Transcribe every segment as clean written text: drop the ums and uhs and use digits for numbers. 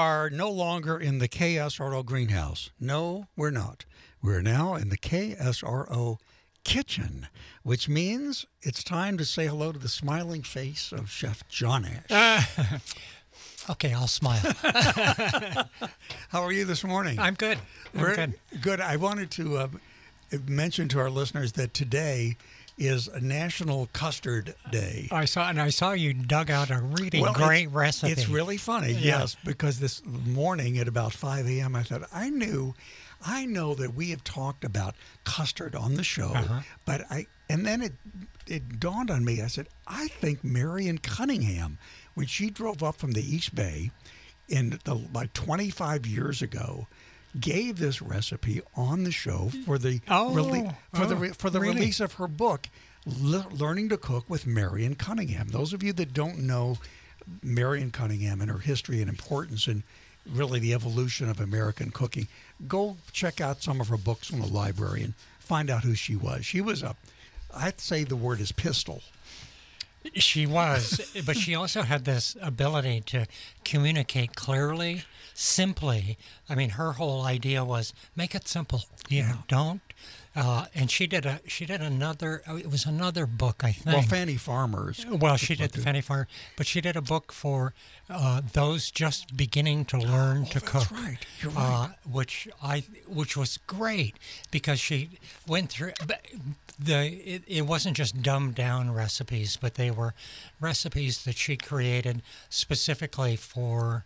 are no longer in the KSRO greenhouse. No, we're not. We're now in the KSRO kitchen, which means it's time to say hello to the smiling face of Chef John Ash. Okay, I'll smile. How are you this morning? I'm good. Good. I wanted to mention to our listeners that today is a National Custard Day. I saw you dug out a really great recipe. It's really funny, yes, because this morning at about 5 a.m. I thought, I know that we have talked about custard on the show, and then it dawned on me. I said, I think Marion Cunningham, when she drove up from the East Bay like 25 years ago, gave this recipe on the show for the release of her book, Learning to Cook with Marion Cunningham. Those of you that don't know Marion Cunningham and her history and importance and really the evolution of American cooking, go check out some of her books from the library and find out who she was. She was I'd say the word is pistol. She was, but she also had this ability to communicate clearly, simply. I mean, her whole idea was make it simple. Don't. And she did another. It was another book, I think. Well, Fanny Farmer's. Well, she did the Fanny Farmer, but she did a book for those just beginning to learn to cook. That's right. You're right. Which was great because she went through. It wasn't just dumbed down recipes, but they were recipes that she created specifically for,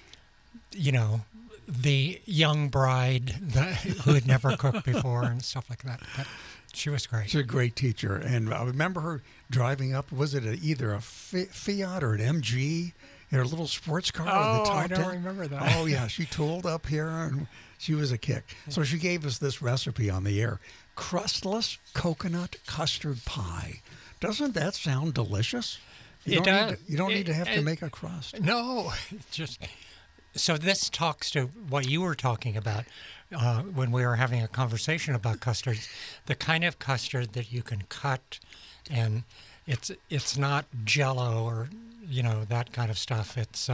the young bride who had never cooked before and stuff like that. But she was great. She's a great teacher. And I remember her driving up, was it either a Fiat or an MG in her little sports car? I don't remember that. Oh, yeah. She tooled up here and she was a kick. So she gave us this recipe on the air, crustless coconut custard pie. Doesn't that sound delicious? You don't need to have to make a crust. No, So this talks to what you were talking about when we were having a conversation about custards, the kind of custard that you can cut, and it's not Jell-O or that kind of stuff. It's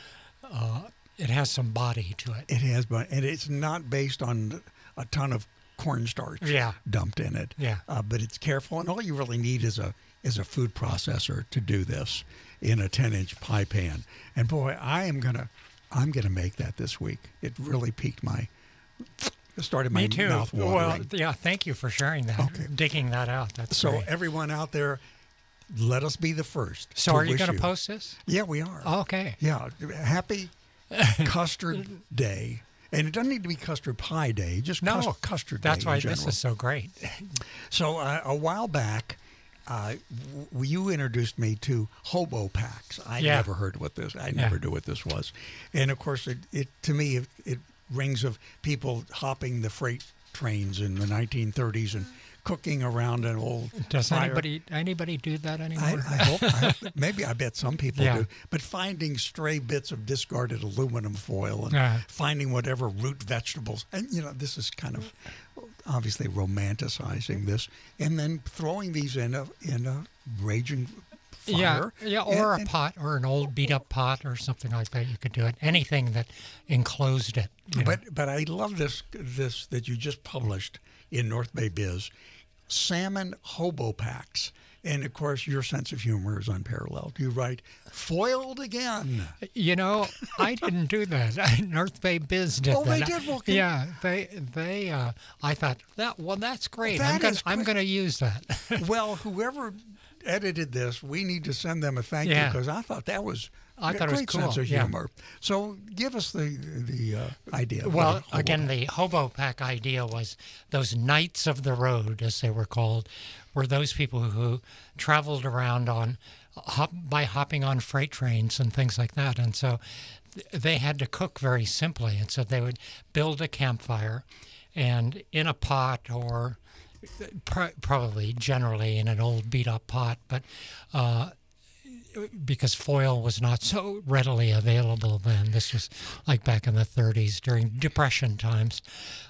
it has some body to it. It has, and it's not based on a ton of cornstarch dumped in it. Yeah. But it's careful, and all you really need is a food processor to do this in a 10-inch pie pan. And boy, I'm gonna make that this week. It really piqued started my mouth watering. Well, yeah, thank you for sharing that. Okay. Digging that out. That's great. Everyone out there, let us be the first. So are you going to post this? Yeah, we are. Okay. Yeah. Happy Custard Day. And it doesn't need to be custard pie day, just custard day. That's why in general. This is so great. So a while back, you introduced me to hobo packs. I never heard what this. I never knew what this was, and of course, it to me it rings of people hopping the freight trains in the 1930s and cooking around an old Does fire. anybody do that anymore? I hope. Maybe I bet some people do. But finding stray bits of discarded aluminum foil and finding whatever root vegetables, and this is kind of obviously romanticizing this, and then throwing these in a raging fire. Or a pot, or an old beat up pot, or something like that. You could do it. Anything that enclosed it. But I love this that you just published in North Bay Biz, salmon hobo packs. And, of course, your sense of humor is unparalleled. You write, foiled again. I didn't do that. North Bay Biz did that. Oh, they did? Well, they I thought, that's great. That I'm going to use that. Well, whoever edited this, we need to send them a thank you, because I thought that was a great cool. sense of humor. So give us the idea. Well, again, the hobo pack idea was those knights of the road, as they were called, were those people who traveled around by hopping on freight trains and things like that. And so they had to cook very simply. And so they would build a campfire, and in a pot, or probably generally in an old beat-up pot, but because foil was not so readily available then, this was like back in the 30s during Depression times,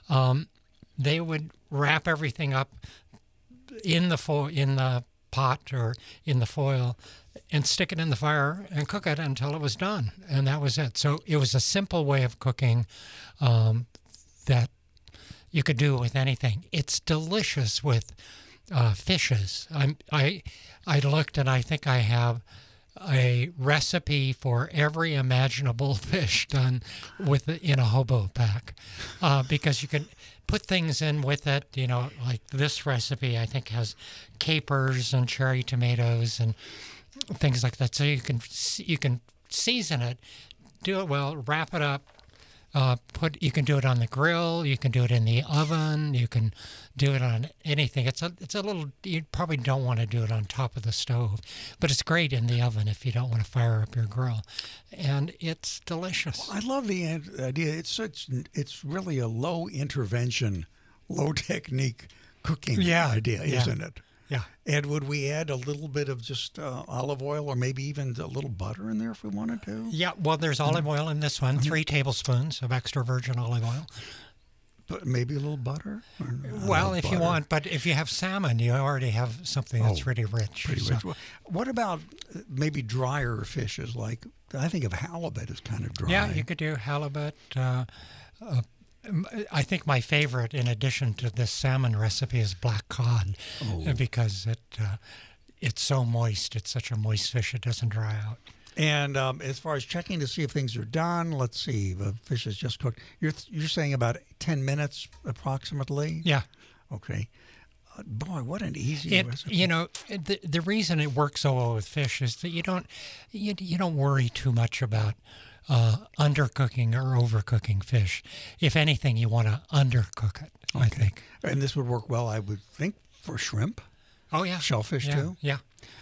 they would wrap everything up in the pot or in the foil, and stick it in the fire and cook it until it was done. And that was it. So it was a simple way of cooking that you could do with anything. It's delicious with fishes. I looked, and I think I have a recipe for every imaginable fish done in a hobo pack, because you can put things in with it. Like this recipe, I think has capers and cherry tomatoes and things like that. So you can season it, do it well, wrap it up. You can do it on the grill. You can do it in the oven. You can do it on anything. It's a little. You probably don't want to do it on top of the stove, but it's great in the oven if you don't want to fire up your grill, and it's delicious. Well, I love the idea. It's really a low intervention, low technique cooking idea, isn't it? Yeah. And would we add a little bit of just olive oil, or maybe even a little butter in there if we wanted to? Yeah, well, there's olive oil in this one, 3 tablespoons of extra virgin olive oil. But maybe a little butter? Well, if you want, but if you have salmon, you already have something that's really rich. Pretty rich. Well, what about maybe drier fishes? Like, I think of halibut as kind of dry. Yeah, you could do halibut. I think my favorite, in addition to this salmon recipe, is black cod, because it's so moist. It's such a moist fish; it doesn't dry out. And as far as checking to see if things are done, let's see. The fish is just cooked. You're saying about 10 minutes approximately? Yeah. Okay. Boy, what an easy recipe. The reason it works so well with fish is that you don't worry too much about undercooking or overcooking fish. If anything, you want to undercook it, I think. And this would work well, I would think, for shrimp. Oh, yeah. Shellfish, too? Yeah.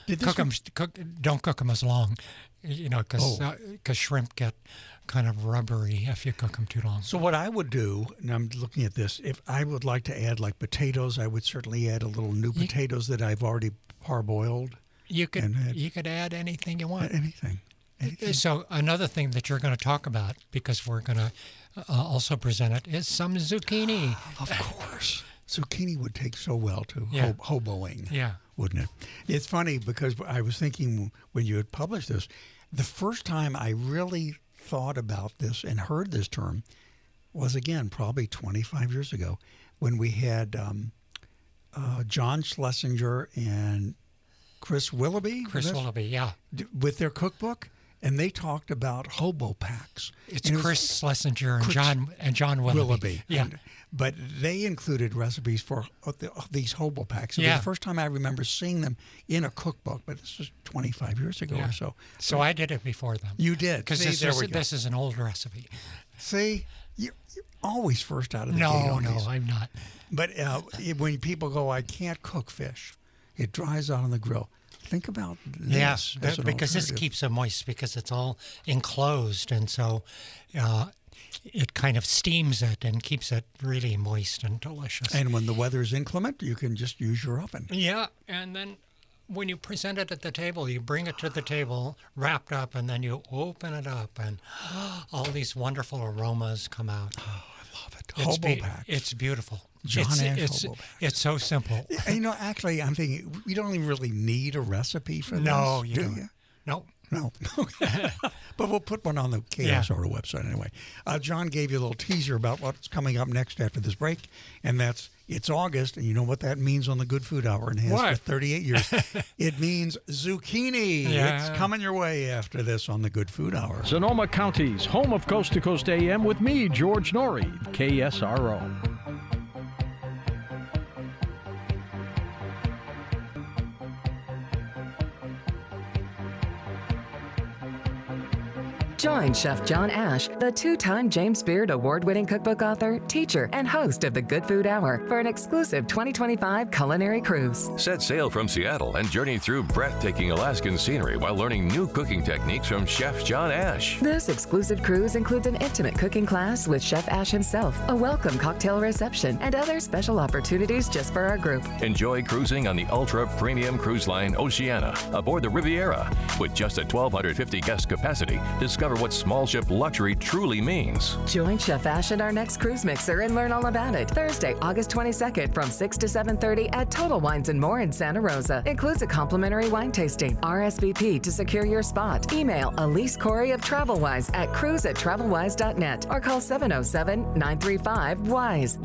Don't cook them as long, because shrimp get kind of rubbery if you cook them too long. So what I would do, and I'm looking at this, if I would like to add like potatoes, I would certainly add a little new potatoes that I've already parboiled. You could add anything you want. Anything. So another thing that you're going to talk about, because we're going to also present it, is some zucchini. Of course. Zucchini would take so well to hoboing, wouldn't it? It's funny because I was thinking when you had published this, the first time I really thought about this and heard this term was, again, probably 25 years ago when we had John Schlesinger and Chris Willoughby. Chris Willoughby, yeah. With their cookbook. And they talked about hobo packs. It's Chris Schlesinger and John Willoughby. Yeah. But they included recipes for these hobo packs. It was the first time I remember seeing them in a cookbook, but this was 25 years ago or so. So I did it before them. You did. Because this is an old recipe. See, you're always first out of the gate on these. No, I'm not. But when people go, I can't cook fish, it dries out on the grill. Think about this. Yes, because this keeps it moist because it's all enclosed, and so it kind of steams it and keeps it really moist and delicious. And when the weather is inclement, you can just use your oven. Yeah, and then when you present it at the table, you bring it to the table wrapped up, and then you open it up, and all these wonderful aromas come out. Oh, I love it. Hobo packs. It's beautiful. John Ash hobo packs. It's so simple. Actually, I'm thinking we don't even really need a recipe for this. No, you don't. No. But we'll put one on the KSR website anyway. John gave you a little teaser about what's coming up next after this break, and it's August, and you know what that means on the Good Food Hour, and has for 38 years. It means zucchini. Yeah. It's coming your way after this on the Good Food Hour. Sonoma County's home of Coast to Coast AM with me, George Norrie, KSRO. Join Chef John Ash, the 2-time James Beard Award-winning cookbook author, teacher, and host of the Good Food Hour for an exclusive 2025 culinary cruise. Set sail from Seattle and journey through breathtaking Alaskan scenery while learning new cooking techniques from Chef John Ash. This exclusive cruise includes an intimate cooking class with Chef Ash himself, a welcome cocktail reception, and other special opportunities just for our group. Enjoy cruising on the ultra-premium cruise line Oceania aboard the Riviera. With just a 1,250 guest capacity, discover discover what small ship luxury truly means. Join Chef Ash at our next Cruise Mixer and learn all about it. Thursday, August 22nd from 6 to 7:30 at Total Wines & More in Santa Rosa. Includes a complimentary wine tasting. RSVP to secure your spot. Email Elise Corey of TravelWise at cruise@travelwise.net or call 707-935-WISE,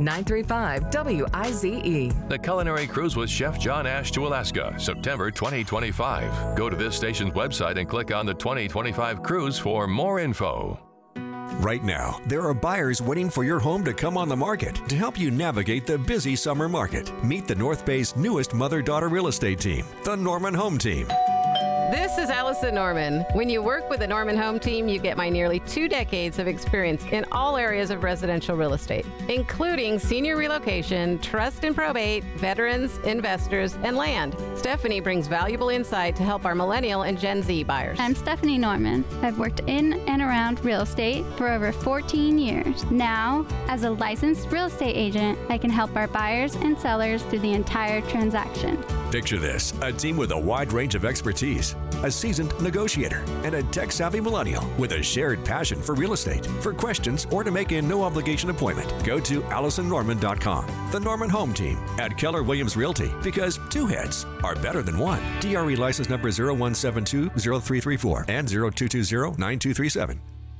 935-WIZE. The Culinary Cruise with Chef John Ash to Alaska, September 2025. Go to this station's website and click on the 2025 cruise for more info. Right now, there are buyers waiting for your home to come on the market to help you navigate the busy summer market. Meet the North Bay's newest mother-daughter real estate team, the Norman Home Team. This is Allison Norman. When you work with the Norman Home Team, you get my nearly 2 decades of experience in all areas of residential real estate, including senior relocation, trust and probate, veterans, investors, and land. Stephanie brings valuable insight to help our millennial and Gen Z buyers. I'm Stephanie Norman. I've worked in and around real estate for over 14 years. Now, as a licensed real estate agent, I can help our buyers and sellers through the entire transaction. Picture this, a team with a wide range of expertise, a seasoned negotiator, and a tech-savvy millennial with a shared passion for real estate. For questions or to make a no-obligation appointment, go to AllisonNorman.com. The Norman Home Team at Keller Williams Realty, because 2 heads are better than 1. DRE license number 01720334 and 02209237.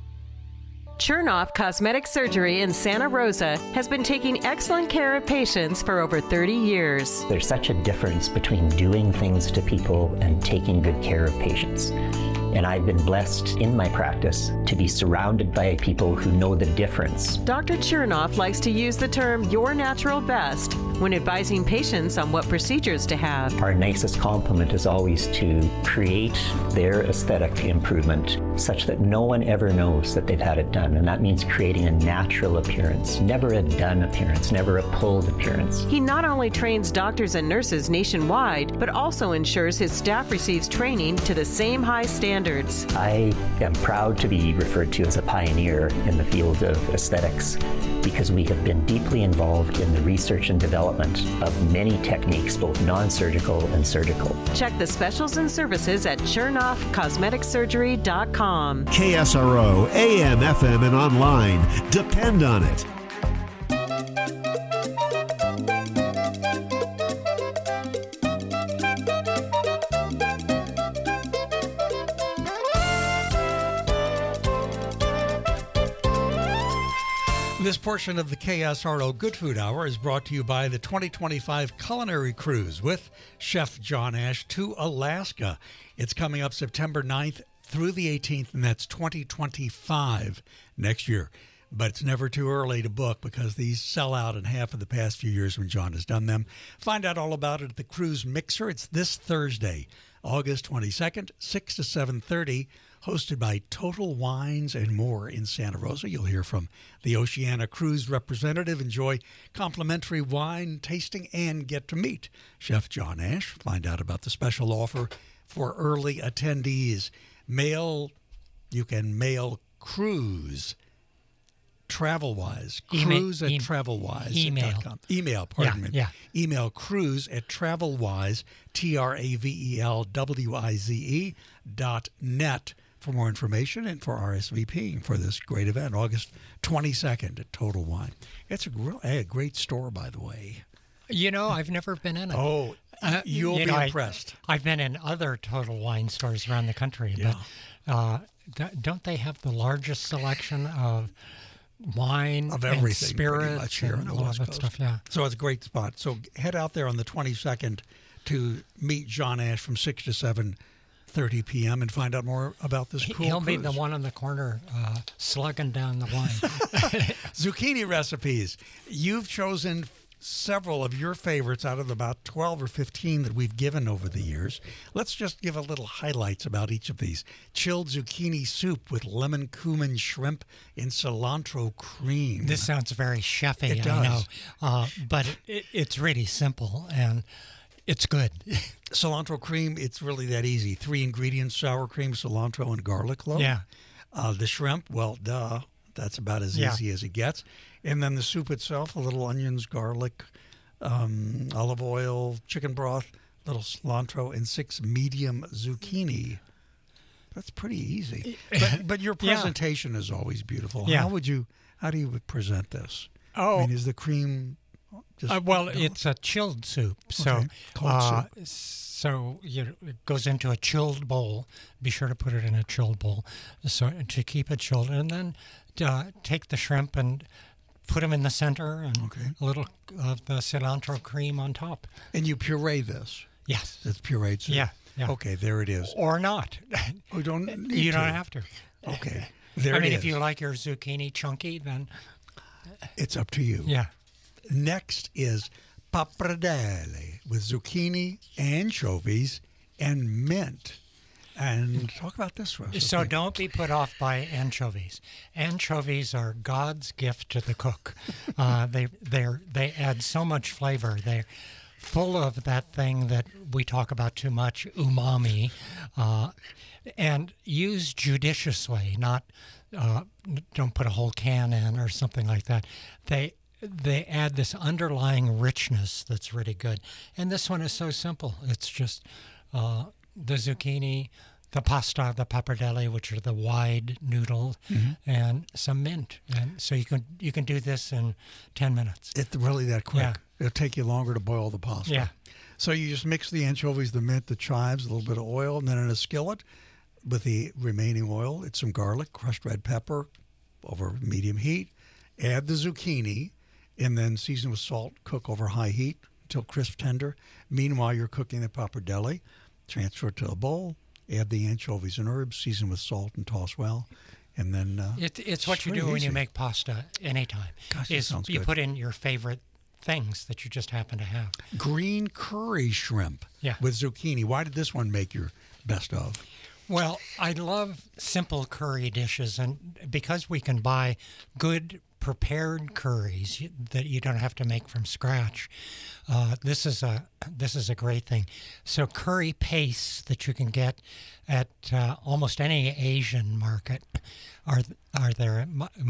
Chernoff Cosmetic Surgery in Santa Rosa has been taking excellent care of patients for over 30 years. There's such a difference between doing things to people and taking good care of patients. And I've been blessed in my practice to be surrounded by people who know the difference. Dr. Chernoff likes to use the term your natural best when advising patients on what procedures to have. Our nicest compliment is always to create their aesthetic improvement such that no one ever knows that they've had it done. And that means creating a natural appearance, never a done appearance, never a pulled appearance. He not only trains doctors and nurses nationwide, but also ensures his staff receives training to the same high standards. I am proud to be referred to as a pioneer in the field of aesthetics because we have been deeply involved in the research and development of many techniques, both non-surgical and surgical. Check the specials and services at ChernoffCosmeticSurgery.com. KSRO, AM, FM, and online. Depend on it. This portion of the KSRO Good Food Hour is brought to you by the 2025 Culinary Cruise with Chef John Ash to Alaska. It's coming up September 9th through the 18th, and that's 2025 next year. But it's never too early to book because these sell out in half of the past few years when John has done them. Find out all about it at the Cruise Mixer. It's this Thursday, August 22nd, 6 to 7:30. Hosted by Total Wines & More in Santa Rosa. You'll hear from the Oceania Cruise representative, enjoy complimentary wine tasting, and get to meet Chef John Ash. Find out about the special offer for early attendees. You can mail cruise TravelWise. Cruise at TravelWise.com. Email, pardon me. Yeah. Email cruise at TravelWise, TravelWize.net for more information and for RSVPing for this great event, August 22nd at Total Wine. It's a great store, by the way. You know, I've never been in it. Oh, you'll be impressed. I've been in other Total Wine stores around the country, but don't they have the largest selection of wine of everything, and spirits here and all that stuff? Yeah. So it's a great spot. So head out there on the 22nd to meet John Ash from 6 to 7:30 p.m. and find out more about this cool He'll cruise. be the one on the corner slugging down the wine. Zucchini recipes. You've chosen several of your favorites out of about 12 or 15 that we've given over the years. Let's just give a little highlights about each of these. Chilled zucchini soup with lemon cumin shrimp in cilantro cream. This sounds very chefy, It does. I know. But it's really simple and it's good. Cilantro cream, it's really that easy. 3 ingredients, sour cream, cilantro, and garlic clove. Yeah. The shrimp, well, duh. That's about as easy as it gets. And then the soup itself, a little onions, garlic, olive oil, chicken broth, little cilantro, and 6 medium zucchini. That's pretty easy. But your presentation is always beautiful. Yeah. How do you present this? Oh. I mean, is the cream just... it's a chilled soup. Okay. Cold soup. So it goes into a chilled bowl. Be sure to put it in a chilled bowl so to keep it chilled. And then take the shrimp and put them in the center and a little of the cilantro cream on top. And you puree this? Yes. It's pureed soup? Yeah. Okay, there it is. Or not. You don't need You don't have to. Okay. There it is. If you like your zucchini chunky, then... It's up to you. Yeah. Next is pappardelle with zucchini, anchovies, and mint. And talk about this recipe. So don't be put off by anchovies. Anchovies are God's gift to the cook. They add so much flavor. They're full of that thing that we talk about too much, umami, and used judiciously. Not don't put a whole can in or something like that. They add this underlying richness that's really good. And this one is so simple. It's just the zucchini, the pasta, the pappardelle, which are the wide noodles, and some mint. And so you can do this in 10 minutes. It's really that quick. Yeah. It'll take you longer to boil the pasta. Yeah. So you just mix the anchovies, the mint, the chives, a little bit of oil, and then in a skillet with the remaining oil, it's some garlic, crushed red pepper over medium heat. Add the zucchini, and then season with salt. Cook over high heat until crisp tender. Meanwhile, you're cooking the pappardelle. Transfer it to a bowl. Add the anchovies and herbs. Season with salt and toss well. And then it's what you do when you make pasta anytime. Gosh, that sounds you good. put in your favorite things that you just happen to have. Green curry shrimp with zucchini. Why did this one make your best of? Well, I love simple curry dishes, and because we can buy good prepared curries that you don't have to make from scratch, this is a great thing. So curry pastes that you can get at almost any Asian market are there.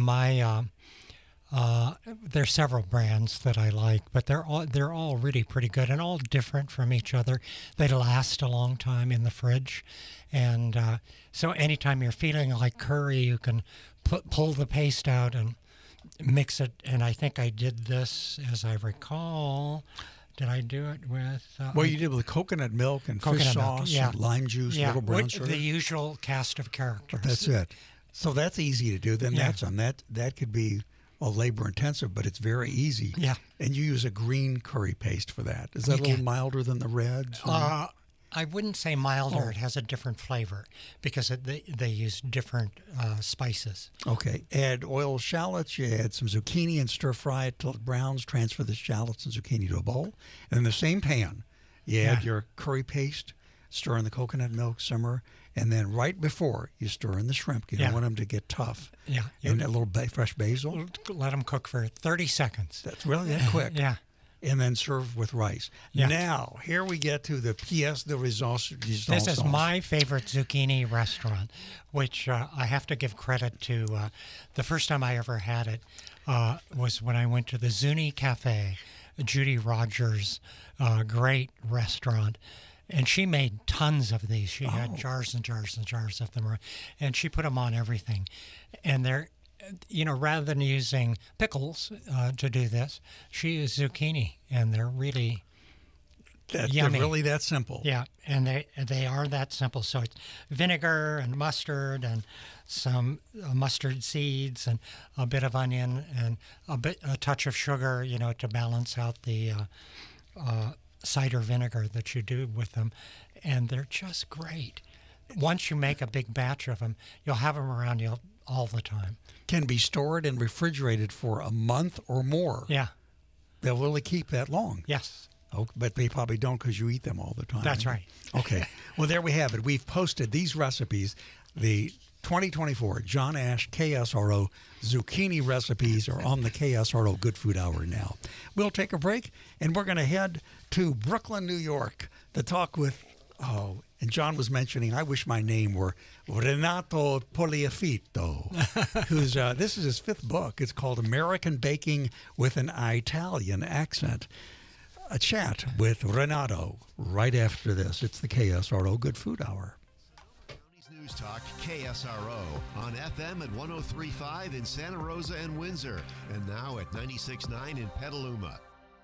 There's several brands that I like, but they're all really pretty good and all different from each other. They last a long time in the fridge, and so anytime you're feeling like curry, you can pull the paste out and mix it. And I think I did this, as I recall. Did I do it with... well, you did with coconut milk and fish sauce and lime juice, little brown sugar. The usual cast of characters. That's it. So that's easy to do. Then that's on that. That could be labor intensive, but it's very easy. Yeah. And you use a green curry paste for that. Is that a little milder than the reds? I wouldn't say milder. It has a different flavor because they use different spices. Okay. Add oiled shallots. You add some zucchini and stir fry it till it browns. Transfer the shallots and zucchini to a bowl. And in the same pan, you add your curry paste, stir in the coconut milk, simmer, and then right before you stir in the shrimp. You don't want them to get tough. Yeah. And a little fresh basil. Let them cook for 30 seconds. That's really that quick. Yeah. And then serve with rice. Yeah. Now, here we get to the pièce de résistance. This is my favorite zucchini restaurant, which I have to give credit to. The first time I ever had it was when I went to the Zuni Cafe, Judy Rogers' great restaurant. And she made tons of these. She had jars and jars and jars of them. And she put them on everything. And they're, rather than using pickles to do this, she used zucchini. And they're really yummy. They're really that simple. Yeah, and they are that simple. So it's vinegar and mustard and some mustard seeds and a bit of onion and a touch of sugar, to balance out the cider vinegar that you do with them, and they're just great. Once you make a big batch of them, you'll have them around you all the time. Can be stored and refrigerated for a month or more. Yeah. They'll really keep that long. Yes. Oh, but they probably don't because you eat them all the time. That's right. Okay. Well, there we have it. We've posted these recipes. The 2024 John Ash KSRO zucchini recipes are on the KSRO Good Food Hour now. We'll take a break, and we're going to head to Brooklyn, New York to talk with, and John was mentioning, I wish my name were Renato Poliafito, who's, this is his 5th book. It's called American Baking with an Italian Accent. A chat with Renato right after this. It's the KSRO Good Food Hour. News Talk KSRO on FM at 103.5 in Santa Rosa and Windsor, and now at 96.9 in Petaluma.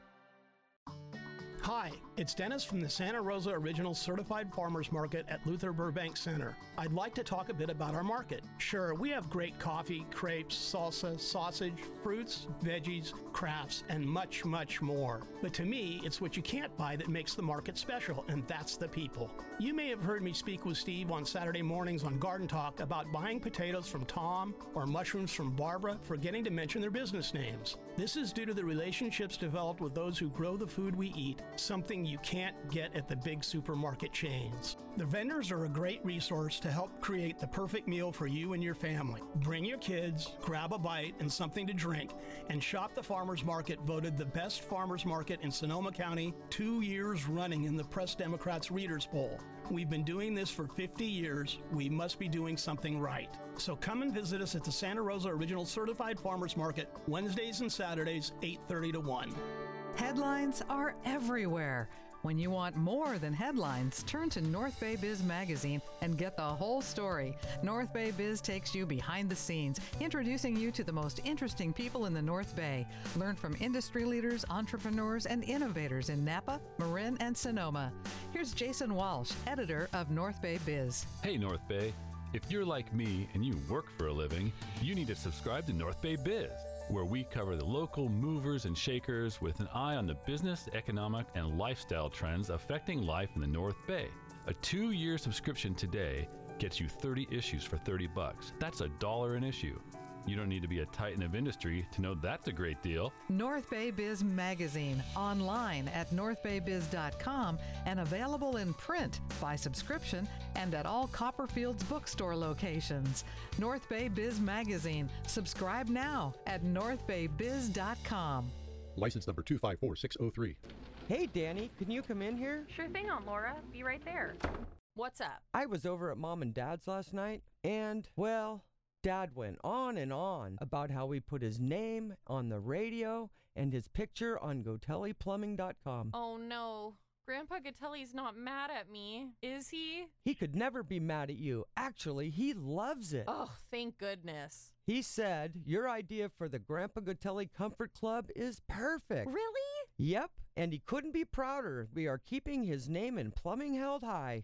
Hi, it's Dennis from the Santa Rosa Original Certified Farmers Market at Luther Burbank Center. I'd like to talk a bit about our market. Sure, we have great coffee, crepes, salsa, sausage, fruits, veggies, crafts, and much, much more. But to me, it's what you can't buy that makes the market special, and that's the people. You may have heard me speak with Steve on Saturday mornings on Garden Talk about buying potatoes from Tom or mushrooms from Barbara, forgetting to mention their business names. This is due to the relationships developed with those who grow the food we eat, something you can't get at the big supermarket chains. The vendors are a great resource to help create the perfect meal for you and your family. Bring your kids, grab a bite and something to drink, and shop the farmers market, voted the best farmers market in Sonoma County 2 years running in the Press Democrats Readers Poll. We've been doing this for 50 years. We must be doing something right. So come and visit us at the Santa Rosa Original Certified Farmers Market, Wednesdays and Saturdays, 8:30 to 1. Headlines are everywhere. When you want more than headlines, turn to North Bay Biz magazine and get the whole story. North Bay Biz takes you behind the scenes, introducing you to the most interesting people in the North Bay. Learn from industry leaders, entrepreneurs, and innovators in Napa, Marin, and Sonoma. Here's Jason Walsh, editor of North Bay Biz. Hey, North Bay. If you're like me and you work for a living, you need to subscribe to North Bay Biz, where we cover the local movers and shakers with an eye on the business, economic, and lifestyle trends affecting life in the North Bay. A 2-year subscription today gets you 30 issues for $30. That's $1 an issue. You don't need to be a titan of industry to know that's a great deal. North Bay Biz magazine, online at northbaybiz.com and available in print by subscription and at all Copperfield's bookstore locations. North Bay Biz magazine. Subscribe now at northbaybiz.com. License number 254603. Hey, Danny, can you come in here? Sure thing, Aunt Laura. Be right there. What's up? I was over at Mom and Dad's last night, and, well, Dad went on and on about how we put his name on the radio and his picture on GotelliPlumbing.com. Oh, no. Grandpa Gotelli's not mad at me, is he? He could never be mad at you. Actually, he loves it. Oh, thank goodness. He said your idea for the Grandpa Gotelli Comfort Club is perfect. Really? Yep, and he couldn't be prouder. We are keeping his name in plumbing held high.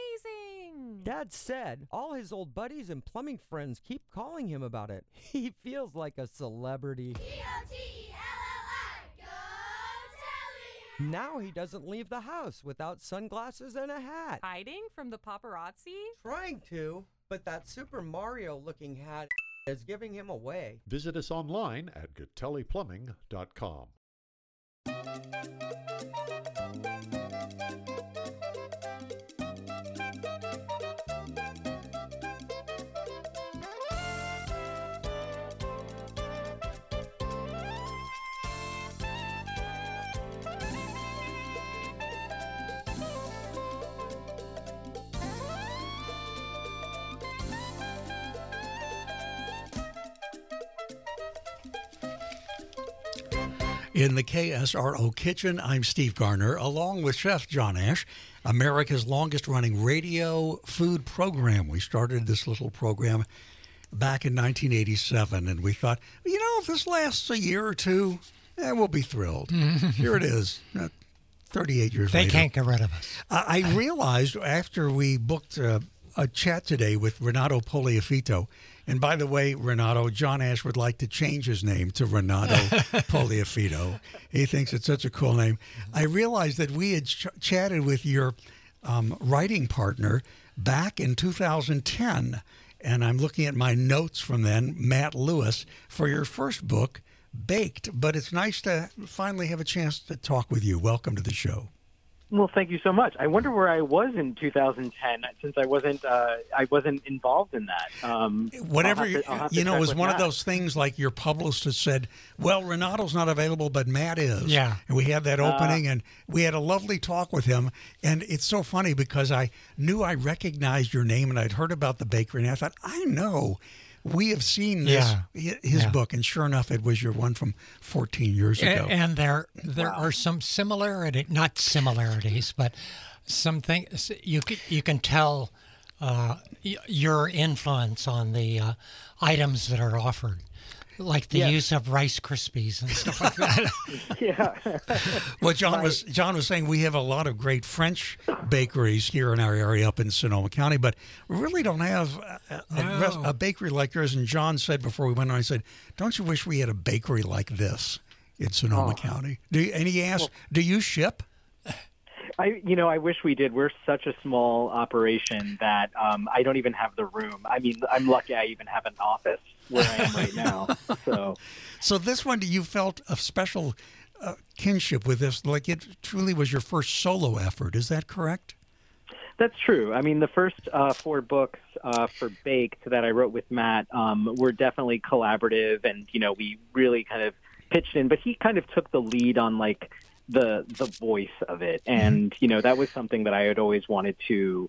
Amazing! Dad said all his old buddies and plumbing friends keep calling him about it. He feels like a celebrity. Gotelli! Now he doesn't leave the house without sunglasses and a hat. Hiding from the paparazzi? Trying to, but that Super Mario-looking hat is giving him away. Visit us online at GotelliPlumbing.com. In the KSRO kitchen, I'm Steve Garner, along with Chef John Ash, America's longest-running radio food program. We started this little program back in 1987, and we thought, you know, if this lasts a year or two, we'll be thrilled. Here it is, 38 years later. They can't get rid of us. I realized after we booked a chat today with Renato Poliafito. And by the way, Renato, John Ash would like to change his name to Renato Poliafito. He thinks it's such a cool name. I realized that we had chatted with your writing partner back in 2010. And I'm looking at my notes from then, Matt Lewis, for your first book, Baked. But it's nice to finally have a chance to talk with you. Welcome to the show. Well, thank you so much. I wonder where I was in 2010 since I wasn't involved in that. Whatever, it was one of those things like your publicist has said, well, Renato's not available, but Matt is. Yeah. And we had that opening, and we had a lovely talk with him. And it's so funny because I knew I recognized your name, and I'd heard about the bakery, and I thought, I know. We have seen this, his book, and sure enough, it was your one from 14 years ago. And there are some not similarities, but some things you can tell your influence on the items that are offered, like the use of Rice Krispies and stuff like that. Yeah. Well, John was saying we have a lot of great French bakeries here in our area up in Sonoma County, but we really don't have a bakery like yours. And John said before we went on, I said, "Don't you wish we had a bakery like this in Sonoma County?" And he asked, "Do you ship?" I wish we did. We're such a small operation that I don't even have the room. I mean, I'm lucky I even have an office where I am right now. So this one, you felt a special kinship with this, like it truly was your first solo effort. Is that correct? That's true. I mean, the first 4 books for Baked that I wrote with Matt were definitely collaborative, and we really kind of pitched in. But he kind of took the lead on like the voice of it, and that was something that I had always wanted to.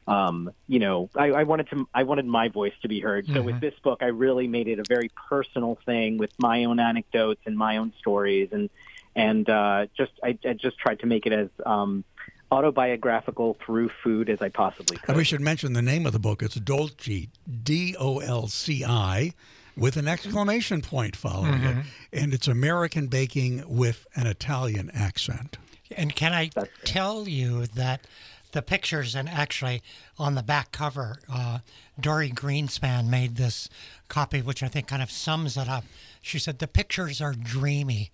I wanted my voice to be heard. So with this book, I really made it a very personal thing with my own anecdotes and my own stories, and I just tried to make it as autobiographical through food as I possibly could. And we should mention the name of the book. It's Dolci, D-O-L-C-I, with an exclamation point following it, and it's American baking with an Italian accent. And can I tell you that the pictures, and actually on the back cover, Dory Greenspan made this copy, which I think kind of sums it up. She said, "The pictures are dreamy."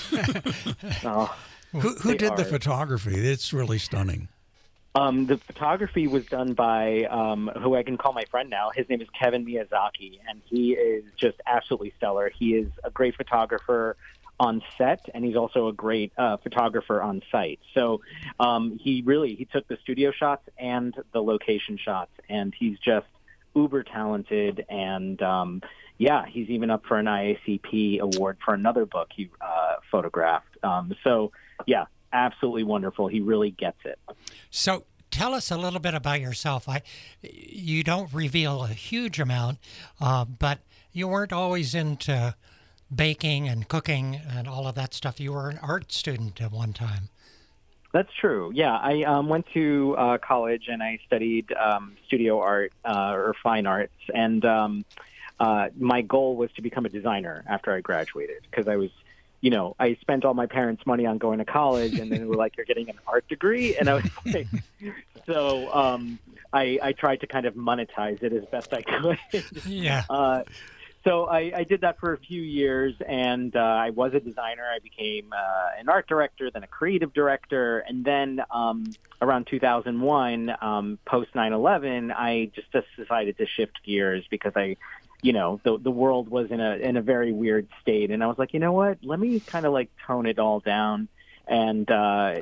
Who did the photography? It's really stunning. The photography was done by who I can call my friend now. His name is Kevin Miyazaki, and he is just absolutely stellar. He is a great photographer on set, and he's also a great photographer on site. So he took the studio shots and the location shots, and he's just uber talented. And he's even up for an IACP award for another book he photographed. Absolutely wonderful. He really gets it. So tell us a little bit about yourself. You don't reveal a huge amount, but you weren't always into baking and cooking and all of that stuff. You were an art student at one time. That's true. Yeah, I went to college and I studied studio art or fine arts, and my goal was to become a designer after I graduated, because I was, I spent all my parents' money on going to college, and then they were like, "You're getting an art degree," and I was like, I tried to kind of monetize it as best I could. Yeah. So I did that for a few years, and I was a designer. I became an art director, then a creative director, and then around 2001, post 9/11, I just decided to shift gears because the world was in a very weird state, and I was like, you know what? Let me kind of like tone it all down. And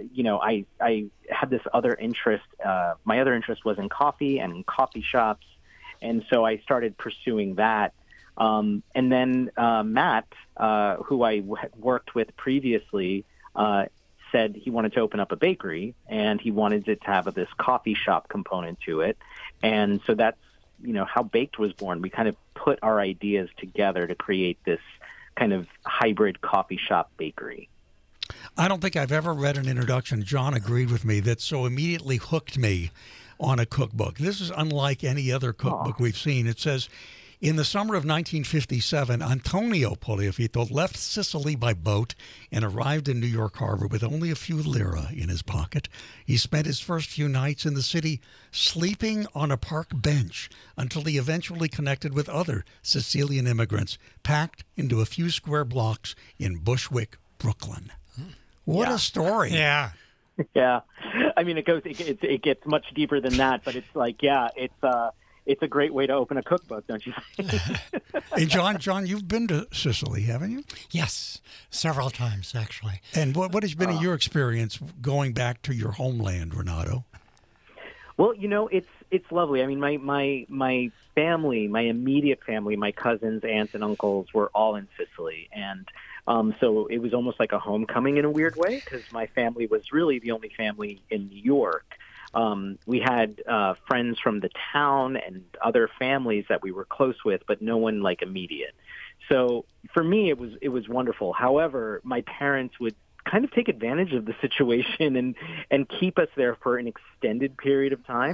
I had this other interest. My other interest was in coffee and in coffee shops, and so I started pursuing that. And then Matt, who I had worked with previously, said he wanted to open up a bakery, and he wanted it to have this coffee shop component to it. And so that's how Baked was born. We kind of put our ideas together to create this kind of hybrid coffee shop bakery. I don't think I've ever read an introduction, John agreed with me, that so immediately hooked me on a cookbook. This is unlike any other cookbook we've seen. It says, in the summer of 1957, Antonio Poliafito left Sicily by boat and arrived in New York Harbor with only a few lira in his pocket. He spent his first few nights in the city sleeping on a park bench until he eventually connected with other Sicilian immigrants packed into a few square blocks in Bushwick, Brooklyn. What a story. Yeah. Yeah. I mean, it gets much deeper than that, but it's like, it's a great way to open a cookbook, don't you think? Hey, John, you've been to Sicily, haven't you? Yes, several times, actually. And what has been your experience going back to your homeland, Renato? Well, it's lovely. I mean, my family, my immediate family, my cousins, aunts, and uncles were all in Sicily, and so it was almost like a homecoming in a weird way, because my family was really the only family in New York. We had friends from the town and other families that we were close with, but no one like immediate. So for me, it was wonderful. However, my parents would kind of take advantage of the situation and keep us there for an extended period of time.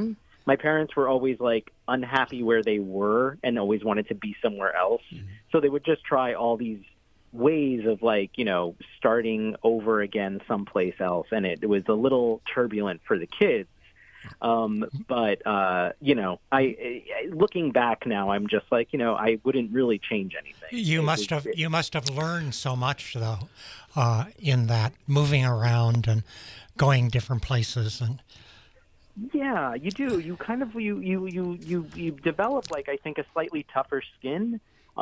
my parents were always like unhappy where they were and always wanted to be somewhere else. So they would just try all these ways of like, starting over again someplace else. And it was a little turbulent for the kids. But looking back now, I'm just like, I wouldn't really change anything. You must have learned so much though, in that moving around and going different places. And yeah, you do. You kind of you develop like, I think, a slightly tougher skin.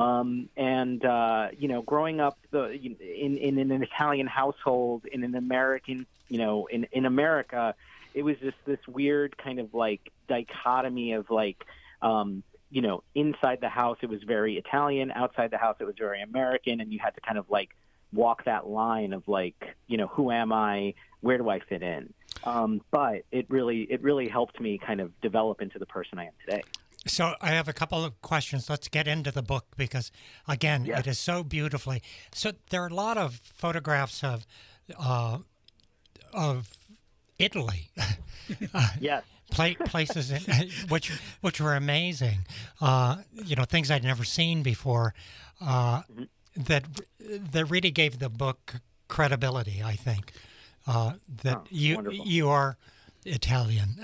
Growing up in an Italian household in an American, in America, it was just this weird kind of like dichotomy of like, inside the house it was very Italian, outside the house it was very American, and you had to kind of like walk that line of like, who am I? Where do I fit in? But it really helped me kind of develop into the person I am today. So I have a couple of questions. Let's get into the book because, again, It is so beautifully. So there are a lot of photographs of Italy. Yes. Places which were amazing. Things I'd never seen before. That really gave the book credibility. I think you are Italian.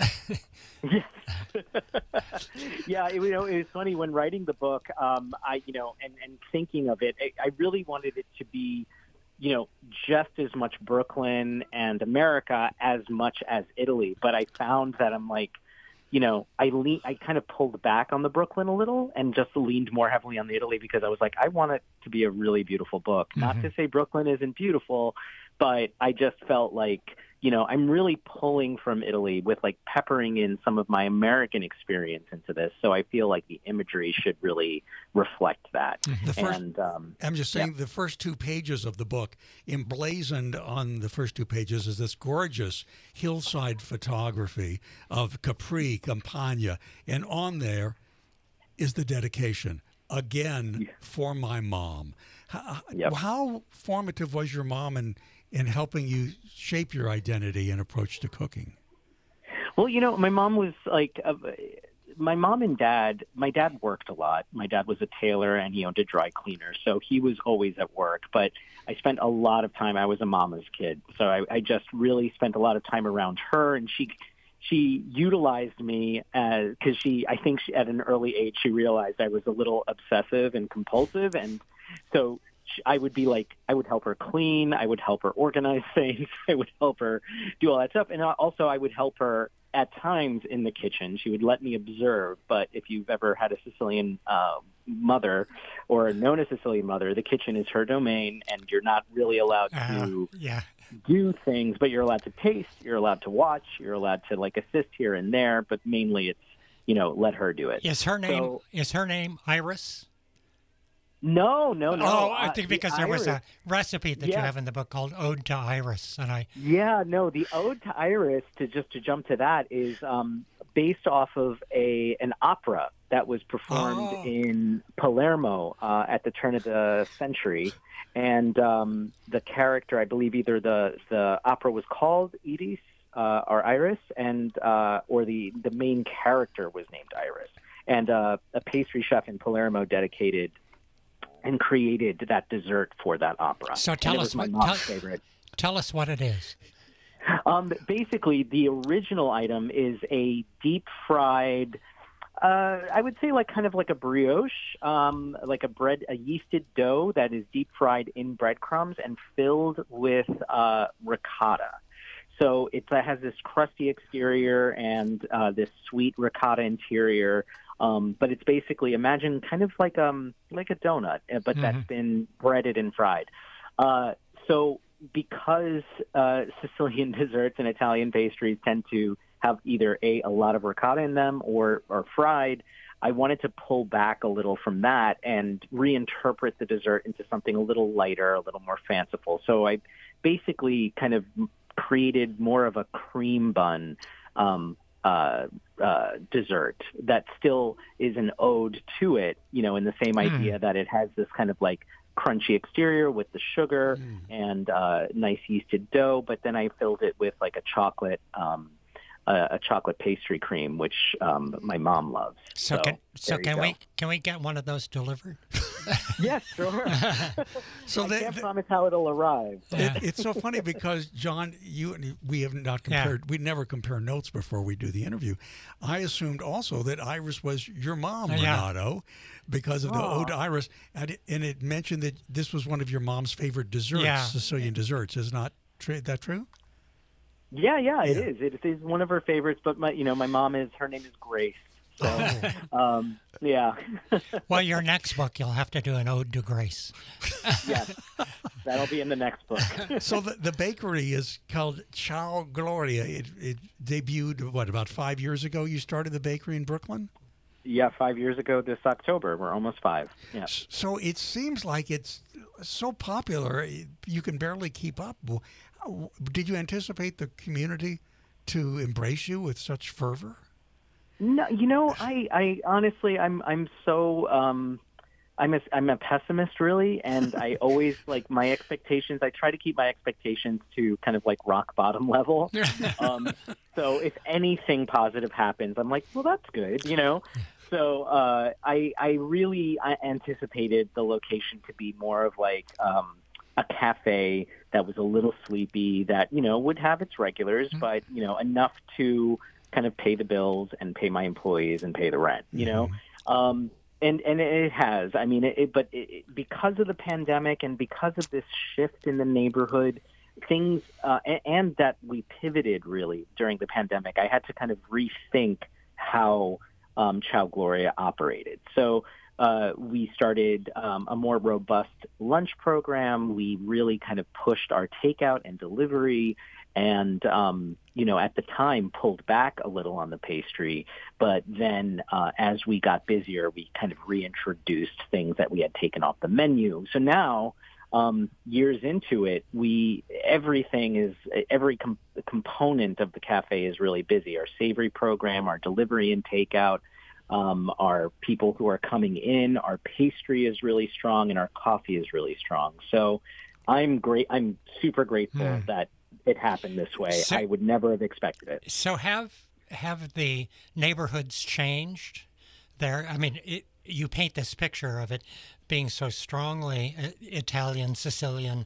Yeah, it was funny when writing the book. And thinking of it, I really wanted it to be, just as much Brooklyn and America as much as Italy. But I found that I'm like, I kind of pulled back on the Brooklyn a little and just leaned more heavily on the Italy because I was like, I want it to be a really beautiful book. Mm-hmm. Not to say Brooklyn isn't beautiful, but I just felt like, I'm really pulling from Italy with like peppering in some of my American experience into this. So I feel like the imagery should really reflect that. I'm just saying the first 2 pages of the book, emblazoned on the first 2 pages, is this gorgeous hillside photography of Capri, Campania. And on there is the dedication, again, for my mom. How formative was your mom in helping you shape your identity and approach to cooking? Well, my mom was like, my mom and dad, my dad worked a lot. My dad was a tailor and he owned a dry cleaner. So he was always at work, but I spent a lot of time, I was a mama's kid. So I just really spent a lot of time around her, and she utilized me because I think at an early age, she realized I was a little obsessive and compulsive. And so I would be like, I would help her clean, I would help her organize things, I would help her do all that stuff. And also I would help her at times in the kitchen. She would let me observe. But if you've ever had a Sicilian mother or known a Sicilian mother, the kitchen is her domain and you're not really allowed to do things, but you're allowed to taste, you're allowed to watch, you're allowed to like assist here and there, but mainly it's, let her do it. Is her name Iris? No. Oh, I think because there was a recipe that you have in the book called Ode to Iris, and the Ode to Iris, to jump to that, is based off of an opera that was performed in Palermo at the turn of the century, and the character, I believe, either the opera was called Iris or Iris, and or the main character was named Iris, and a pastry chef in Palermo dedicated and created that dessert for that opera. So tell us what it is. Basically, the original item is a deep-fried, I would say kind of like a brioche, like a yeasted dough that is deep-fried in breadcrumbs and filled with ricotta. So it has this crusty exterior and this sweet ricotta interior. But it's basically, imagine kind of like a donut, but that's been breaded and fried. So because Sicilian desserts and Italian pastries tend to have either a lot of ricotta in them or fried, I wanted to pull back a little from that and reinterpret the dessert into something a little lighter, a little more fanciful. So I basically kind of created more of a cream bun dessert that still is an ode to it, in the same idea that it has this kind of like crunchy exterior with the sugar and nice yeasted dough, but then I filled it with like a chocolate a chocolate pastry cream, which my mom loves. So can we get one of those delivered? Yes, sure. So I can't promise how it'll arrive. It's so funny because, John, we have not compared. We never compare notes before we do the interview. I assumed also that Iris was your mom, Renato, because of the Ode to Iris, and it mentioned that this was one of your mom's favorite desserts, Sicilian desserts. Is not that true? Yeah, it is. It is one of her favorites. But my mom her name is Grace. So, yeah. Well, your next book, you'll have to do an ode to Grace. Yes, that'll be in the next book. So the bakery is called Ciao Gloria. It debuted, about 5 years ago? You started the bakery in Brooklyn? Yeah, 5 years ago this October. We're almost 5. Yeah. So it seems like it's so popular, you can barely keep up. Did you anticipate the community to embrace you with such fervor? No, I honestly, I'm so, I'm a pessimist really, and I always my expectations. I try to keep my expectations to kind of rock bottom level. So if anything positive happens, I'm like, well, that's good, So I really anticipated the location to be more of a cafe that was a little sleepy, that would have its regulars, but enough to kind of pay the bills and pay my employees and pay the rent, and it has. I mean, but because of the pandemic and because of this shift in the neighborhood, things, and that we pivoted really during the pandemic, I had to kind of rethink how Ciao Gloria operated. So we started a more robust lunch program. We really kind of pushed our takeout and delivery, and at the time pulled back a little on the pastry. But then as we got busier, we kind of reintroduced things that we had taken off the menu. So now, years into it, every component of the cafe is really busy. Our savory program, our delivery and takeout, our people who are coming in, our pastry is really strong, and our coffee is really strong. So I'm super grateful that it happened this way. I would never have expected it. So have the neighborhoods changed there? I mean, you paint this picture of it being so strongly Italian, Sicilian,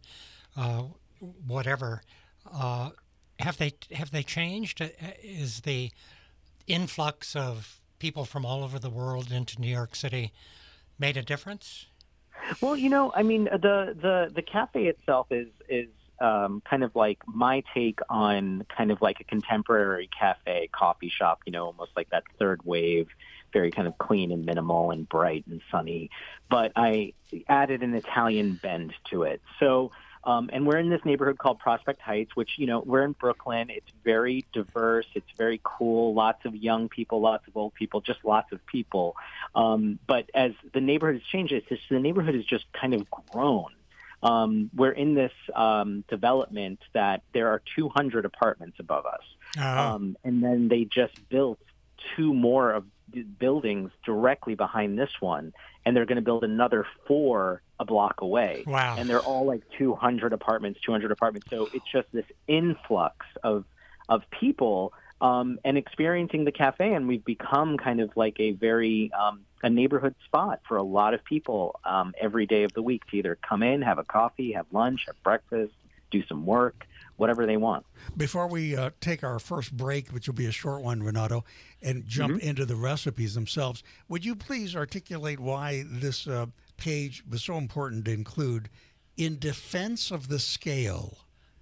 whatever. Have they changed? Is the influx of people from all over the world into New York City made a difference? Well, I mean, the cafe itself is kind of like my take on kind of like a contemporary cafe coffee shop, almost like that third wave, very kind of clean and minimal and bright and sunny. But I added an Italian bend to it. So, and we're in this neighborhood called Prospect Heights, which, we're in Brooklyn. It's very diverse. It's very cool. Lots of young people, lots of old people, just lots of people. But as the neighborhood has changed, the neighborhood has just kind of grown. We're in this development that there are 200 apartments above us. And then they just built 2 more of the buildings directly behind this one, and they're going to build another 4 a block away. Wow. And they're all 200 apartments. So it's just this influx of people and experiencing the cafe, and we've become kind of like a very a neighborhood spot for a lot of people every day of the week to either come in, have a coffee, have lunch, have breakfast, do some work, whatever they want. Before we take our first break, which will be a short one, Renato, and jump into the recipes themselves, would you please articulate why this page was so important to include in defense of the scale?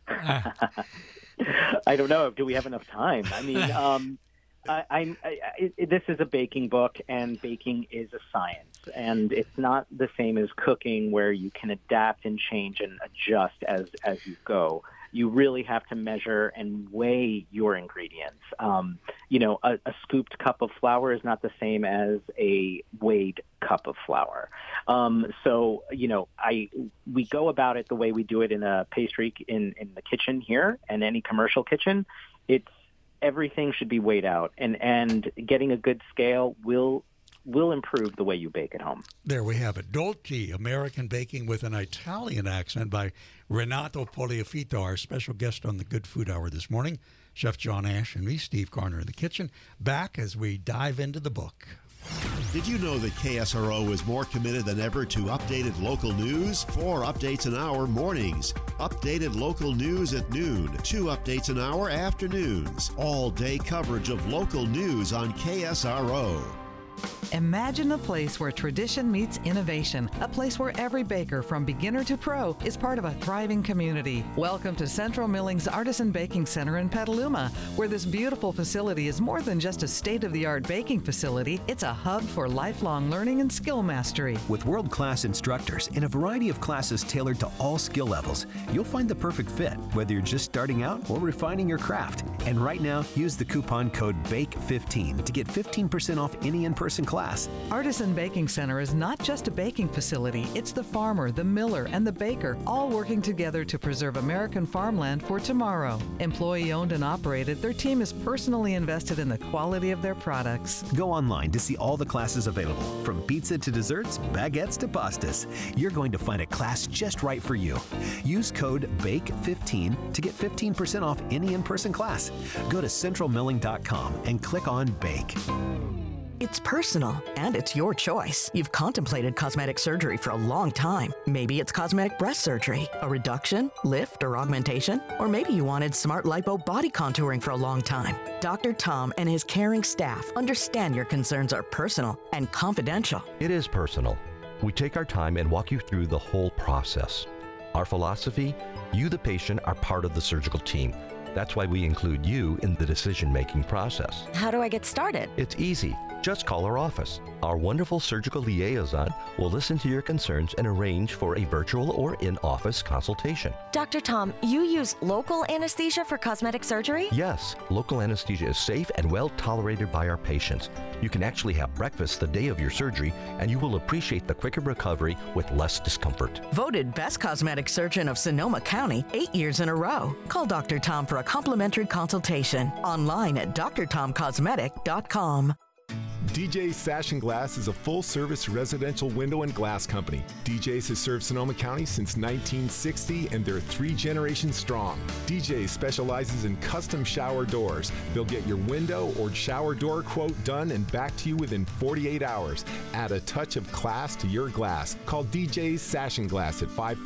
I don't know. Do we have enough time? I mean, this is a baking book, and baking is a science, and it's not the same as cooking where you can adapt and change and adjust as you go. You really have to measure and weigh your ingredients. A scooped cup of flour is not the same as a weighed cup of flour. So we go about it the way we do it in a pastry in the kitchen here and any commercial kitchen. Everything should be weighed out, and getting a good scale will improve the way you bake at home. There we have it. Dolce, American Baking with an Italian accent by Renato Poliafito, our special guest on the Good Food Hour this morning. Chef John Ash and me, Steve Garner in the kitchen, back as we dive into the book. Did you know that KSRO is more committed than ever to updated local news? 4 updates an hour mornings, updated local news at noon, 2 updates an hour afternoons, all-day coverage of local news on KSRO. Imagine a place where tradition meets innovation, a place where every baker from beginner to pro is part of a thriving community. Welcome to Central Milling's Artisan Baking Center in Petaluma, where this beautiful facility is more than just a state-of-the-art baking facility, it's a hub for lifelong learning and skill mastery. With world-class instructors and a variety of classes tailored to all skill levels, you'll find the perfect fit, whether you're just starting out or refining your craft. And right now, use the coupon code BAKE15 to get 15% off any in-person class. Artisan Baking Center is not just a baking facility, it's the farmer, the miller, and the baker, all working together to preserve American farmland for tomorrow. Employee-owned and operated, their team is personally invested in the quality of their products. Go online to see all the classes available, from pizza to desserts, baguettes to pastas. You're going to find a class just right for you. Use code BAKE15 to get 15% off any in-person class. Go to centralmilling.com and click on Bake. It's personal, and it's your choice. You've contemplated cosmetic surgery for a long time. Maybe it's cosmetic breast surgery, a reduction, lift, or augmentation. Or maybe you wanted smart lipo body contouring for a long time. Dr. Tom and his caring staff understand your concerns are personal and confidential. It is personal. We take our time and walk you through the whole process. Our philosophy, you the patient are part of the surgical team. That's why we include you in the decision-making process. How do I get started? It's easy. Just call our office. Our wonderful surgical liaison will listen to your concerns and arrange for a virtual or in-office consultation. Dr. Tom, you use local anesthesia for cosmetic surgery? Yes, local anesthesia is safe and well tolerated by our patients. You can actually have breakfast the day of your surgery, and you will appreciate the quicker recovery with less discomfort. Voted Best Cosmetic Surgeon of Sonoma County 8 years in a row. Call Dr. Tom for a complimentary consultation. Online at drtomcosmetic.com. DJ's Sash and Glass is a full-service residential window and glass company. DJ's has served Sonoma County since 1960, and they're 3 generations strong. DJ's specializes in custom shower doors. They'll get your window or shower door quote done and back to you within 48 hours. Add a touch of class to your glass. Call DJ's Sash and Glass at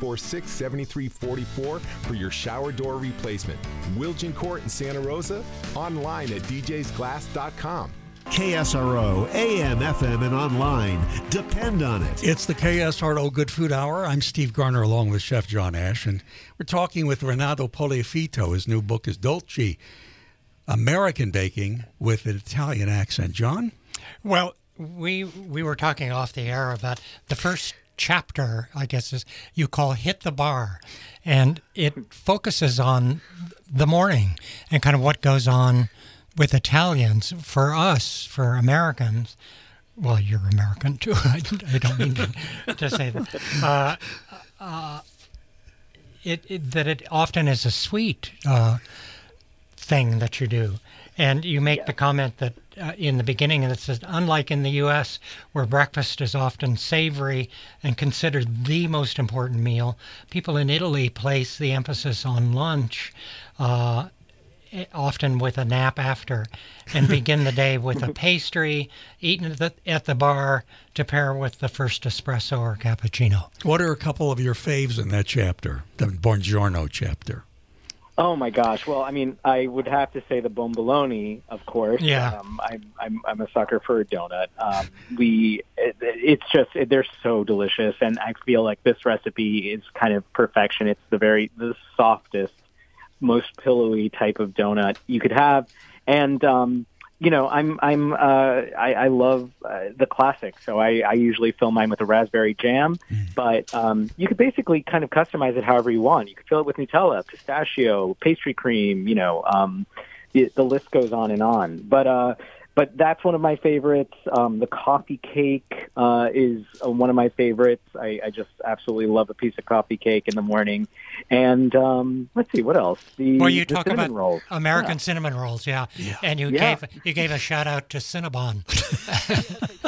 546-7344 for your shower door replacement. Wilgin Court in Santa Rosa, online at djsglass.com. KSRO, AM, FM, and online. Depend on it. It's the KSRO Good Food Hour. I'm Steve Garner along with Chef John Ash, and we're talking with Renato Poliafito. His new book is Dolce, American Baking with an Italian accent. John? Well, we were talking off the air about the first chapter, I guess, is you call Hit the Bar, and it focuses on the morning and kind of what goes on with Italians. For us, for Americans, well, you're American too. I don't mean to say that. It often is a sweet thing that you do. And you make the comment that in the beginning, and it says, unlike in the U.S., where breakfast is often savory and considered the most important meal, people in Italy place the emphasis on lunch, often with a nap after, and begin the day with a pastry eaten at the bar to pair with the first espresso or cappuccino. What are a couple of your faves in that chapter, the Buongiorno chapter? Oh my gosh! Well, I mean, I would have to say the bomboloni, of course. Yeah. I'm a sucker for a donut. They're so delicious, and I feel like this recipe is kind of perfection. It's the softest, most pillowy type of donut you could have, and I love the classic, so I usually fill mine with a raspberry jam, but you could basically kind of customize it however you want. You could fill it with Nutella, pistachio, pastry cream, the list goes on. But that's one of my favorites. The coffee cake is one of my favorites. I just absolutely love a piece of coffee cake in the morning. And let's see, what else? You talk about rolls. American cinnamon rolls, yeah. And you gave a shout out to Cinnabon. I did.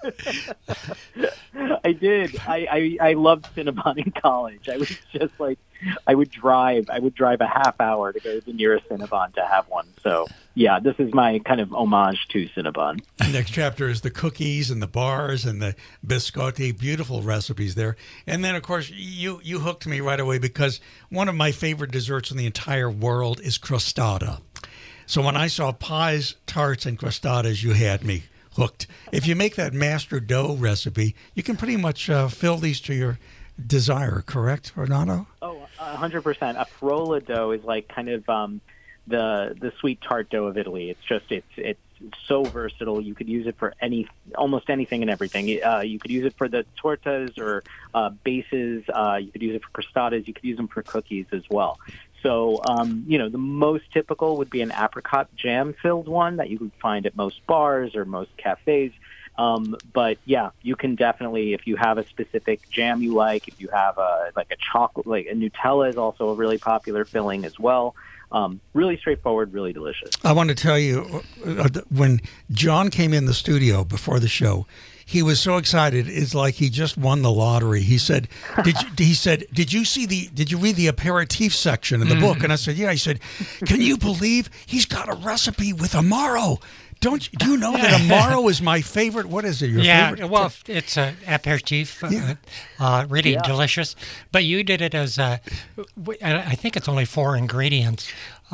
I did. I loved Cinnabon in college. I was just like, I would drive a half hour to go to the nearest Cinnabon to have one. So yeah, this is my kind of homage to Cinnabon. The next chapter is the cookies and the bars and the biscotti. Beautiful recipes there. And then, of course, you hooked me right away because one of my favorite desserts in the entire world is crostata. So when I saw pies, tarts, and crostatas, you had me hooked. If you make that master dough recipe, you can pretty much fill these to your desire, correct, Renato? Oh, 100%. A frolla dough is like kind of the sweet tart dough of Italy. It's so versatile. You could use it for almost anything and everything. You could use it for the tortas or bases. You could use it for crostatas. You could use them for cookies as well. So, the most typical would be an apricot jam-filled one that you could find at most bars or most cafes. But yeah, you can definitely, if you have a specific jam you like, if you have a chocolate, like a Nutella is also a really popular filling as well. Really straightforward, really delicious. I want to tell you, when John came in the studio before the show, he was so excited. It's like he just won the lottery. He said, "Did you read the aperitif section in the book?" And I said, "Yeah." He said, "Can you believe he's got a recipe with Amaro? Do you know that Amaro is my favorite? What is it? Your favorite?" Yeah, well, it's an aperitif, really delicious. But you did it as I think it's only 4 ingredients.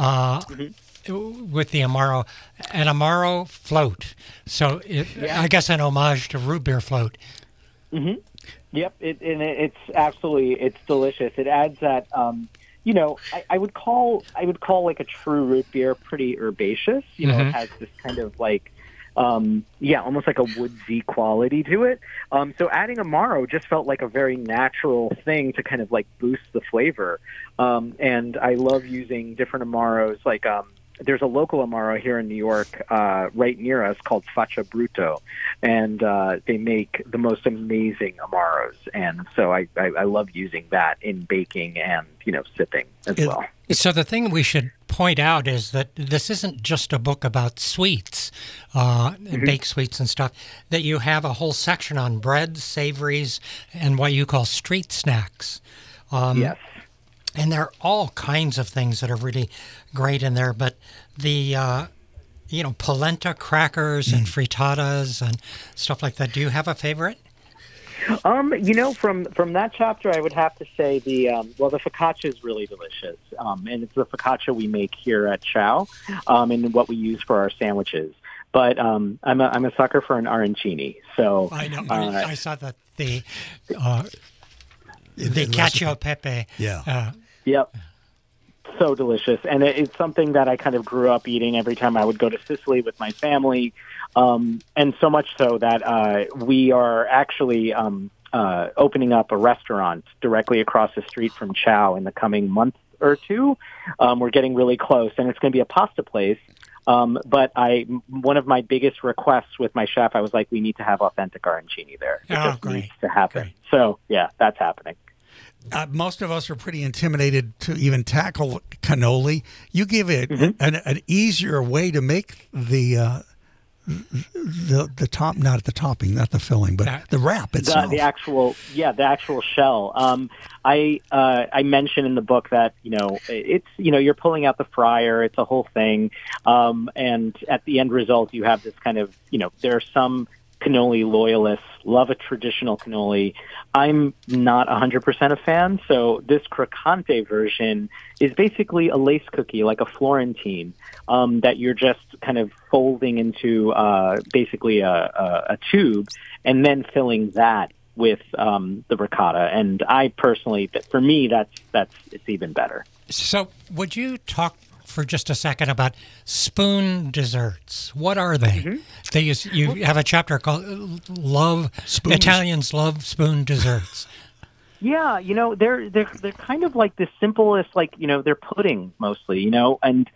With the Amaro, an Amaro float. So I guess an homage to root beer float. Mm-hmm. Yep, it's delicious. It adds that, I would call like a true root beer pretty herbaceous. It has this kind of like, almost like a woodsy quality to it. So adding Amaro just felt like a very natural thing to kind of like boost the flavor. And I love using different Amaros, like, there's a local Amaro here in New York, right near us, called Faccia Bruto, and they make the most amazing Amaros. And so I love using that in baking and sipping as well. So the thing we should point out is that this isn't just a book about sweets, baked sweets and stuff. That you have a whole section on breads, savories, and what you call street snacks. Yes. And there are all kinds of things that are really great in there. But the, polenta crackers and frittatas and stuff like that. Do you have a favorite? From that chapter, I would have to say the focaccia is really delicious. And it's the focaccia we make here at Chow, and what we use for our sandwiches. But I'm a sucker for an arancini. So I know. I saw that the cacio e pepe. Yeah. Yep. So delicious. And it's something that I kind of grew up eating every time I would go to Sicily with my family. And so much so that we are actually opening up a restaurant directly across the street from Chow in the coming month or two. We're getting really close, and it's going to be a pasta place. But one of my biggest requests with my chef, I was like, we need to have authentic arancini there. It just needs to happen. Great. So, yeah, that's happening. Most of us are pretty intimidated to even tackle cannoli. You give it an easier way to make the top, not the topping, not the filling, but the wrap itself. The actual shell. I mentioned in the book that it's you're pulling out the fryer. It's a whole thing, and at the end result, you have this kind of there are some cannoli loyalists love a traditional cannoli. I'm not 100% a fan, so this croccante version is basically a lace cookie, like a Florentine, that you're just kind of folding into basically a tube and then filling that with the ricotta. And I personally, for me, it's even better. So would you talk for just a second about spoon desserts? What are they? You have a chapter called Italians Love Spoon Desserts. Yeah, they're kind of like the simplest, they're pudding mostly, and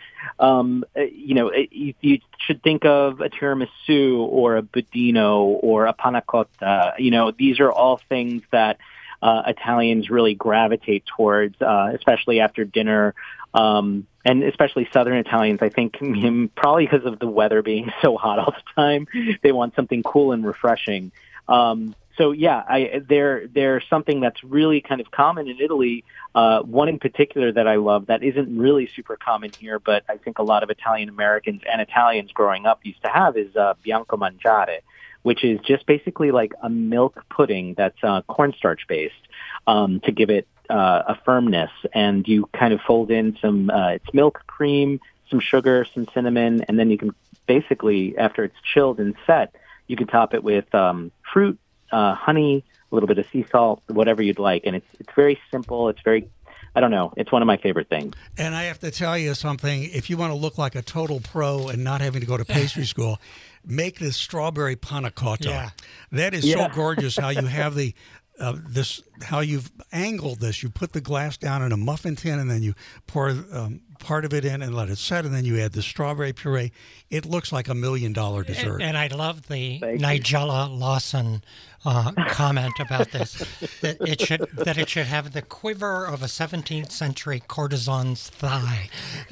you should think of a tiramisu or a budino or a panna cotta. These are all things that Italians really gravitate towards, especially after dinner. And especially Southern Italians, I think probably because of the weather being so hot all the time, they want something cool and refreshing. So yeah, there's something that's really kind of common in Italy. One in particular that I love that isn't really super common here, but I think a lot of Italian Americans and Italians growing up used to have is bianco mangiare, which is just basically like a milk pudding that's cornstarch based to give it a firmness. And you kind of fold in some it's milk, cream, some sugar, some cinnamon, and then you can basically, after it's chilled and set, you can top it with fruit, honey, a little bit of sea salt, whatever you'd like. And it's very simple. It's very, I don't know, it's one of my favorite things. And I have to tell you something, if you want to look like a total pro and not having to go to pastry school, make this strawberry panna cotta. Yeah. That is so gorgeous how you have the how you've angled this. You put the glass down in a muffin tin, and then you pour part of it in and let it set, and then you add the strawberry puree. It looks like $1 million dessert. And I love the Nigella Lawson comment about this, that it should have the quiver of a 17th century courtesan's thigh.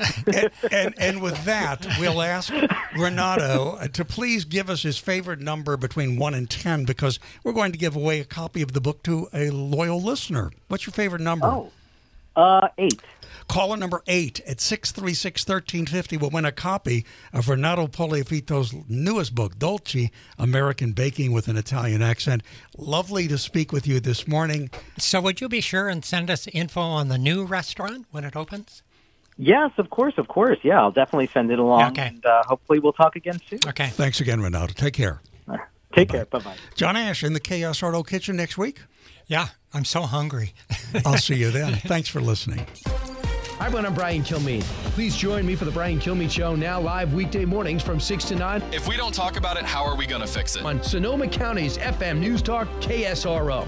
and with that, we'll ask Renato to please give us his favorite number between 1 and 10, because we're going to give away a copy of the book to a loyal listener. What's your favorite number? 8. Caller number 8 at 636-1350 will win a copy of Renato Poliafito's newest book, Dolce, American Baking with an Italian Accent. Lovely to speak with you this morning. So would you be sure and send us info on the new restaurant when it opens? Yes, of course. Yeah, I'll definitely send it along. Okay. And hopefully we'll talk again soon. Okay. Thanks again, Renato. Take care. Take care. Bye-bye. John Ash in the KSRO kitchen next week. Yeah, I'm so hungry. I'll see you then. Thanks for listening. Hi, everyone. I'm Brian Kilmeade. Please join me for the Brian Kilmeade Show, now live weekday mornings from 6 to 9. If we don't talk about it, how are we going to fix it? On Sonoma County's FM News Talk, KSRO.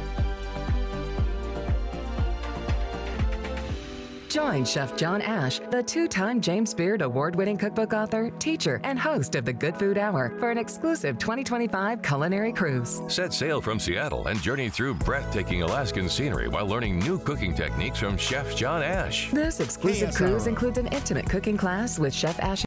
Join Chef John Ash, the 2-time James Beard Award-winning cookbook author, teacher, and host of the Good Food Hour for an exclusive 2025 culinary cruise. Set sail from Seattle and journey through breathtaking Alaskan scenery while learning new cooking techniques from Chef John Ash. This exclusive cruise includes an intimate cooking class with Chef Ash